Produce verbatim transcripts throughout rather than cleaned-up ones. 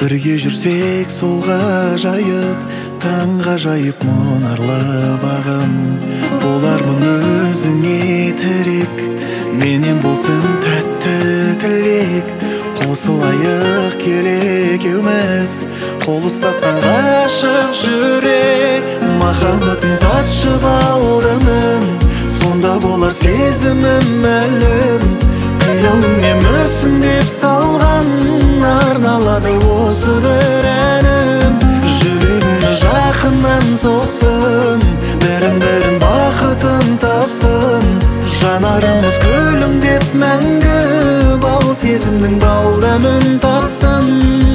Бірге жүрсек сол ғажайып, таң ғажайып мұнарлы бағым. Болармын өзіңе тірек, менен болсын тәтті тілек. Қосылайық келек еуміз, қол ұстасқан ғашық жүрек. Махаббаттың татшы балдымын, сонда болар сезімім мәлім. Қиялыңе мүсін деп салған, арналады осы бір әнім. Жүрегім жақыннан соқсын, бірін-бірін бақытын тапсын. Жанарымыз күлімдеп мәңгі, бал сезімнің балдамын татсын.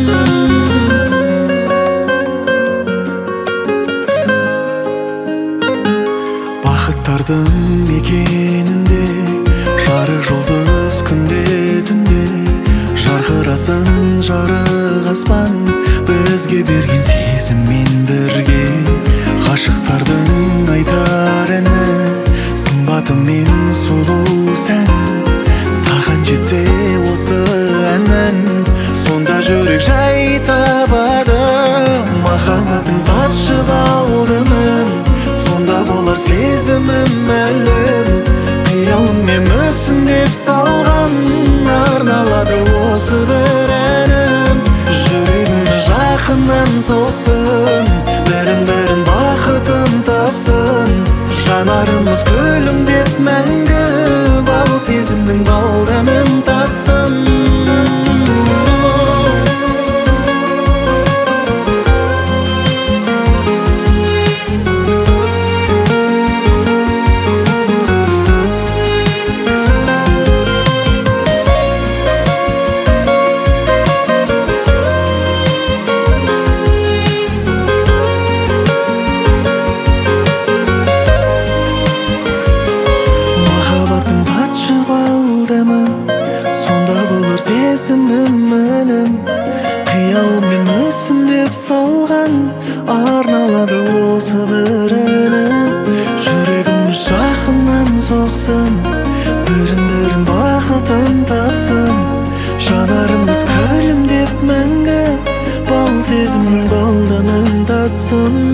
Бақыттардың мекенінде жарық жұлдыз күнде түнде, жарқырасын жарық аспан, бізге берген сезіммен бірге. Ғашықтардың айтар әні, сымбаты мен сұлу сәні. Саған жетсе осы әнім, сонда жүрек жай табады. Махаббаттың татшы балдымын, сонда болар сезімім мәлім. Қиялыңе мүсін деп салған, арналады осы бір әнім. Жүрегім жақыннан соқсын, бірін-бірін бақытын тапсын. Жанарымыз күлімдеп мәңгі, бал сезімнің балдамын татсын. Сонда болар сезімім мәлім. Қиялыммен мүсін деп салған, арналады осы бір әнім. Жүрегіміз жақыннан соқсын, бірін-бірін бақытын тапсын. Жанарымыз күлімдеп мәңгі, бал сезімнің балдамын татсын.